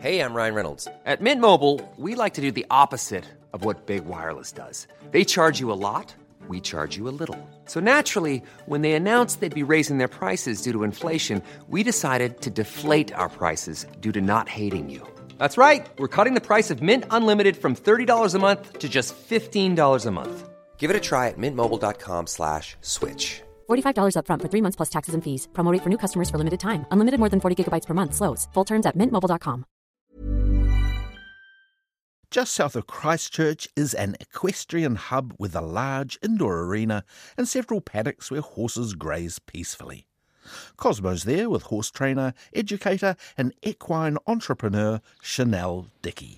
Hey, I'm Ryan Reynolds. At Mint Mobile, we like to do the opposite of what Big Wireless does. They charge you a lot, we charge you a little. So naturally, when they announced they'd be raising their prices due to inflation, we decided to deflate our prices due to not hating you. That's right. We're cutting the price of Mint Unlimited from $30 a month to just $15 a month. Give it a try at mintmobile.com/switch. $45 up front for 3 months plus taxes and fees. Promo rate for new customers for limited time. Unlimited more than 40 gigabytes per month slows. Full terms at mintmobile.com. Just south of Christchurch is an equestrian hub with a large indoor arena and several paddocks where horses graze peacefully. Cosmo's there with horse trainer, educator and equine entrepreneur Chanel Dickey.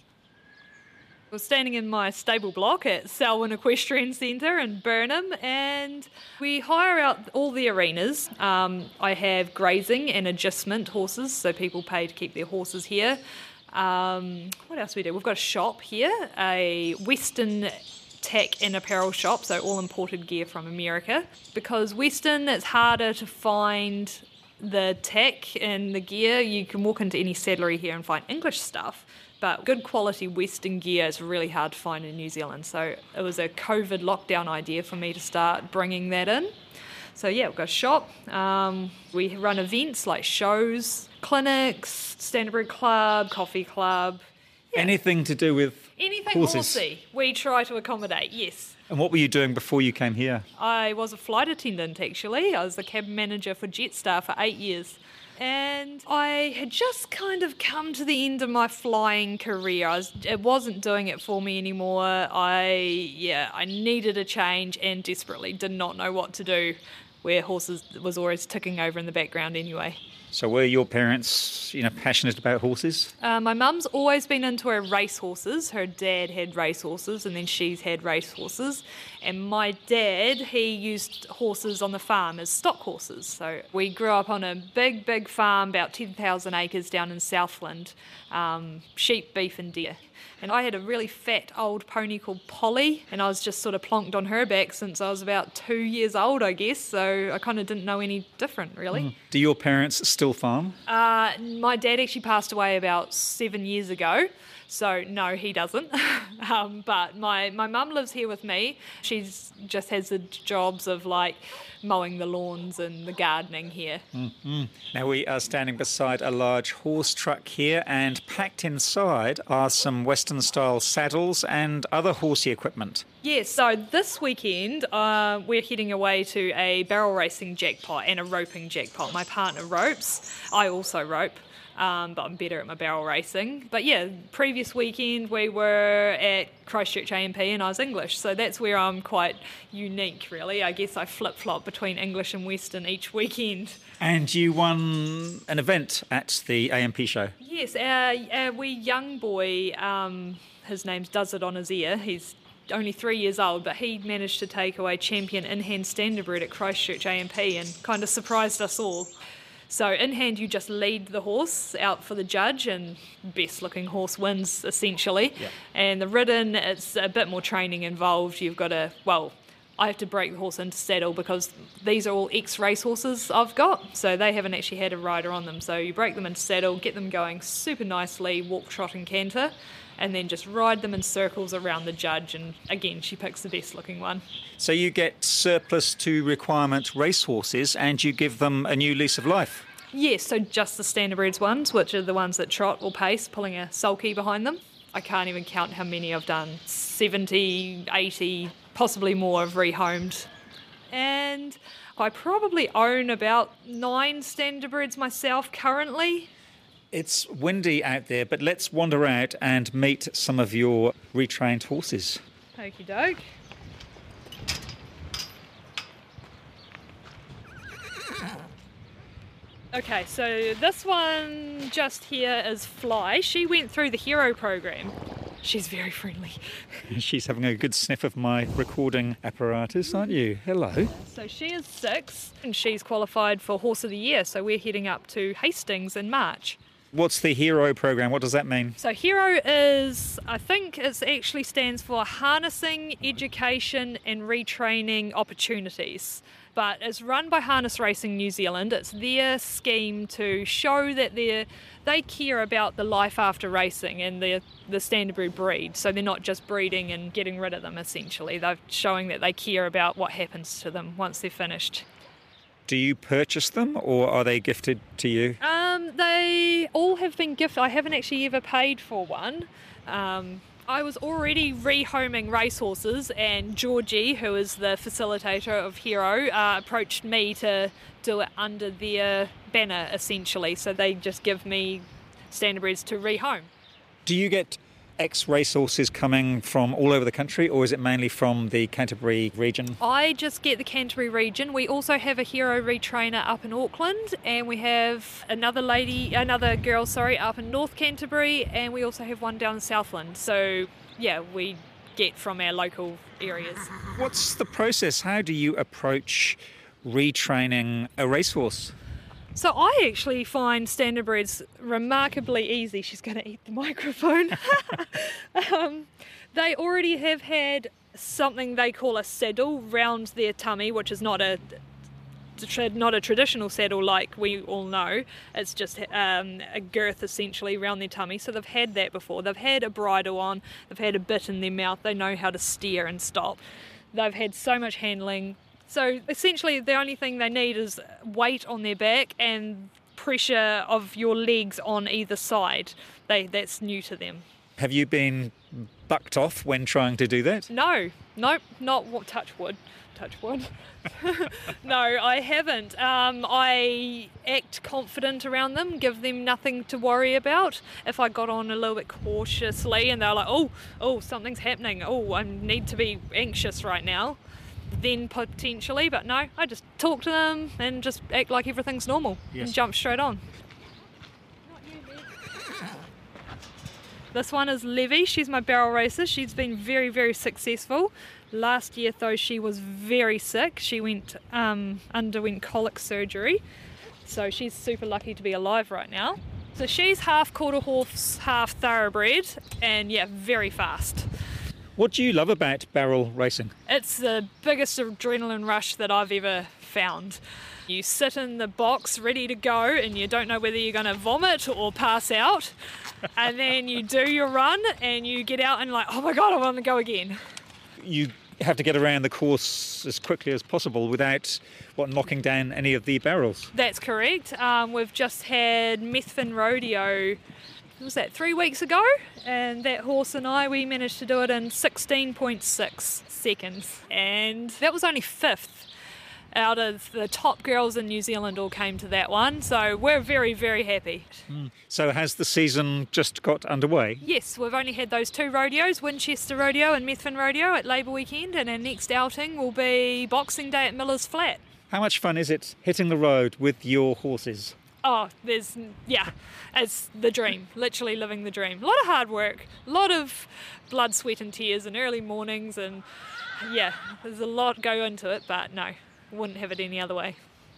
I was standing in my stable block at Selwyn Equestrian Centre in Burnham, and we hire out all the arenas. I have grazing and agistment horses, so people pay to keep their horses here. What else we do? We've got a shop here, a Western tech and apparel shop, so all imported gear from America. Because Western, it's harder to find the tech and the gear. You can walk into any saddlery here and find English stuff, but good quality Western gear is really hard to find in New Zealand. So it was a COVID lockdown idea for me to start bringing that in. So yeah, we've got a shop. We run events like shows, clinics, Standardbred Club, coffee club. Yeah. Anything to do with Anything horses? horsey, we try to accommodate, yes. And what were you doing before you came here? I was a flight attendant, actually. I was the cabin manager for Jetstar for 8 years. And I had just kind of come to the end of my flying career. It wasn't doing it for me anymore. I needed a change and desperately did not know what to do, where horses was always ticking over in the background anyway. So were your parents, passionate about horses? My mum's always been into her racehorses. Her dad had racehorses, and then she's had racehorses. And my dad, he used horses on the farm as stock horses. So we grew up on a big, big farm, about 10,000 acres down in Southland, sheep, beef and deer. And I had a really fat old pony called Polly, and I was just sort of plonked on her back since I was about 2 years old, I guess. So I kind of didn't know any different, really. Do your parents still farm? My dad actually passed away about 7 years ago. So no, he doesn't. But my mum lives here with me. She just has the jobs of like mowing the lawns and the gardening here. Mm-hmm. Now we are standing beside a large horse truck here, and packed inside are some Western style saddles and other horsey equipment. Yes, so this weekend we're heading away to a barrel racing jackpot and a roping jackpot. My partner ropes, I also rope. But I'm better at my barrel racing. But yeah, previous weekend we were at Christchurch AMP and I was English, so that's where I'm quite unique, really. I guess I flip-flop between English and Western each weekend. And you won an event at the AMP show? Yes, our wee young boy, his name's Does It On His Ear. He's only 3 years old, but he managed to take away champion in-hand standardbred at Christchurch AMP and kind of surprised us all. So in hand, you just lead the horse out for the judge, and best looking horse wins, essentially. Yeah. And the ridden, it's a bit more training involved. You've got to, I have to break the horse into saddle because these are all ex-race horses I've got, so they haven't actually had a rider on them. So you break them into saddle, get them going super nicely, walk, trot and canter, and then just ride them in circles around the judge, and again, she picks the best looking one. So you get surplus to requirement racehorses and you give them a new lease of life? Yes, so just the standardbreds ones, which are the ones that trot or pace, pulling a sulky behind them. I can't even count how many I've done, 70, 80, possibly more I've rehomed. And I probably own about 9 standardbreds myself currently. It's windy out there, but let's wander out and meet some of your retrained horses. Okie doke. Okay, so this one just here is Fly. She went through the Hero program. She's very friendly. She's having a good sniff of my recording apparatus, aren't you? Hello. So she is 6 and she's qualified for Horse of the Year, so we're heading up to Hastings in March. What's the HERO program? What does that mean? So HERO is, I think it actually stands for Harnessing, Education and Retraining Opportunities. but it's run by Harness Racing New Zealand. It's their scheme to show that they care about the life after racing and the standardbred breed. So they're not just breeding and getting rid of them, essentially. They're showing that they care about what happens to them once they're finished. Do you purchase them, or are they gifted to you? They all have been gifted. I haven't actually ever paid for one. I was already rehoming racehorses, and Georgie, who is the facilitator of Hero, approached me to do it under their banner, essentially. So they just give me standardbreds to rehome. Do you get ex-racehorses coming from all over the country, or is it mainly from the Canterbury region? I just get the Canterbury region. We also have a Hero retrainer up in Auckland, and we have another girl up in North Canterbury, and we also have one down in Southland. So yeah, we get from our local areas. What's the process? How do you approach retraining a racehorse? So I actually find standardbreds remarkably easy. She's going to eat the microphone. They already have had something they call a saddle round their tummy, which is not a traditional saddle like we all know. It's just a girth essentially around their tummy. So they've had that before. They've had a bridle on. They've had a bit in their mouth. They know how to steer and stop. They've had so much handling. So essentially the only thing they need is weight on their back and pressure of your legs on either side. That's new to them. Have you been bucked off when trying to do that? No, not touch wood. No, I haven't. I act confident around them, give them nothing to worry about. If I got on a little bit cautiously and they're like, oh, something's happening. Oh, I need to be anxious right now. Then potentially, but no, I just talk to them and just act like everything's normal. Yes. And jump straight on. This one is Levy. She's my barrel racer. She's been very, very successful. Last year, though, she was very sick. She underwent colic surgery, so she's super lucky to be alive right now. So she's half quarter horse, half thoroughbred, and yeah, very fast. What do you love about barrel racing? It's the biggest adrenaline rush that I've ever found. You sit in the box ready to go and you don't know whether you're going to vomit or pass out. And then you do your run and you get out and like, oh my God, I want to go again. You have to get around the course as quickly as possible without knocking down any of the barrels. That's correct. We've just had Methven Rodeo. Was that 3 weeks ago? And that horse and we managed to do it in 16.6 seconds. And that was only 5th out of the top girls in New Zealand all came to that one. So we're very, very happy. So has the season just got underway? Yes, we've only had those 2 rodeos, Winchester Rodeo and Methven Rodeo at Labour Weekend. And our next outing will be Boxing Day at Miller's Flat. How much fun is it hitting the road with your horses? Oh, it's the dream, literally living the dream. A lot of hard work, a lot of blood, sweat and tears and early mornings and yeah, there's a lot go into it, but no, wouldn't have it any other way.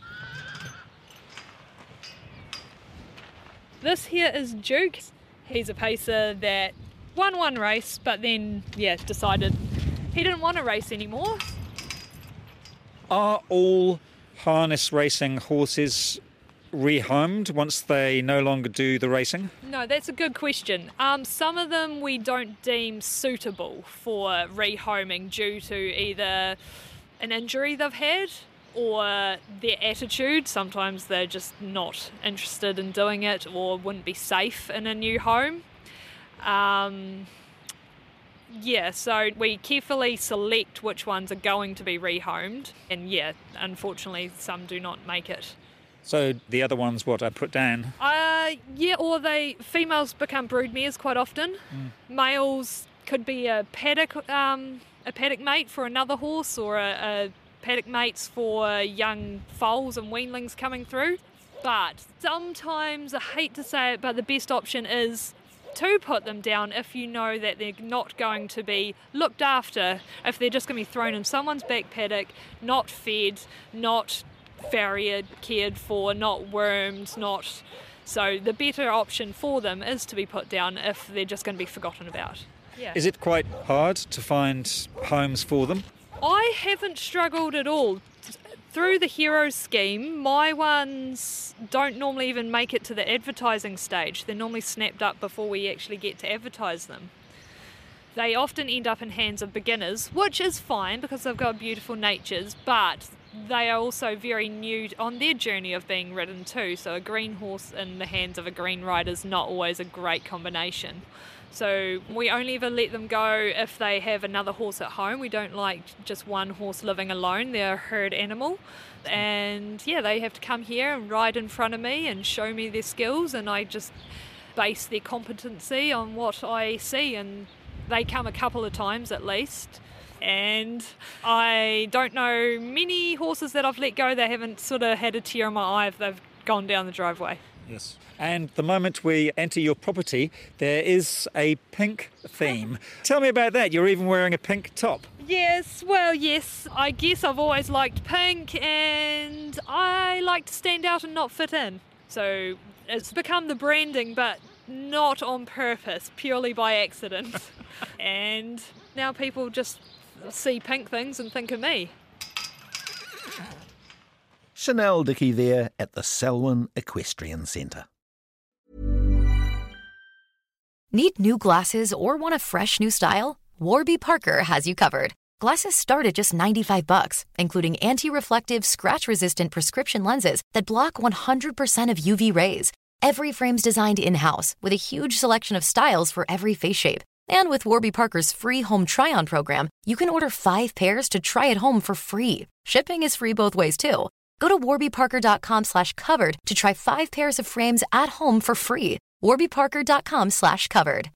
This here is Duke. He's a pacer that won one race, but then, decided he didn't want to race anymore. Are all harness racing horses rehomed once they no longer do the racing? No, that's a good question. Some of them we don't deem suitable for rehoming due to either an injury they've had or their attitude. Sometimes they're just not interested in doing it or wouldn't be safe in a new home. So we carefully select which ones are going to be rehomed, and unfortunately some do not make it. So the other ones, are put down? Or females become broodmares quite often. Males could be a paddock mate for another horse, or a paddock mates for young foals and weanlings coming through. But sometimes, I hate to say it, but the best option is to put them down if you know that they're not going to be looked after, if they're just going to be thrown in someone's back paddock, not fed, not farriered, cared for, not wormed, so the better option for them is to be put down if they're just going to be forgotten about. Yeah. Is it quite hard to find homes for them? I haven't struggled at all. Through the Heroes scheme, my ones don't normally even make it to the advertising stage. They're normally snapped up before we actually get to advertise them. They often end up in hands of beginners, which is fine because they've got beautiful natures, but they are also very new on their journey of being ridden too. So a green horse in the hands of a green rider is not always a great combination. So we only ever let them go if they have another horse at home. We don't like just one horse living alone. They're a herd animal. And yeah, they have to come here and ride in front of me and show me their skills, and I just base their competency on what I see, and they come a couple of times at least. And I don't know many horses that I've let go that haven't sort of had a tear in my eye if they've gone down the driveway. Yes. And the moment we enter your property, there is a pink theme. Tell me about that. You're even wearing a pink top. Yes, well, yes. I guess I've always liked pink, and I like to stand out and not fit in. So it's become the branding, but not on purpose, purely by accident. And now people just see pink things and think of me. Chanel Dickey there at the Selwyn Equestrian Centre. Need new glasses or want a fresh new style? Warby Parker has you covered. Glasses start at just $95, including anti-reflective, scratch-resistant prescription lenses that block 100% of UV rays. Every frame's designed in-house with a huge selection of styles for every face shape. And with Warby Parker's free home try-on program, you can order 5 pairs to try at home for free. Shipping is free both ways, too. Go to warbyparker.com/covered to try 5 pairs of frames at home for free. warbyparker.com/covered.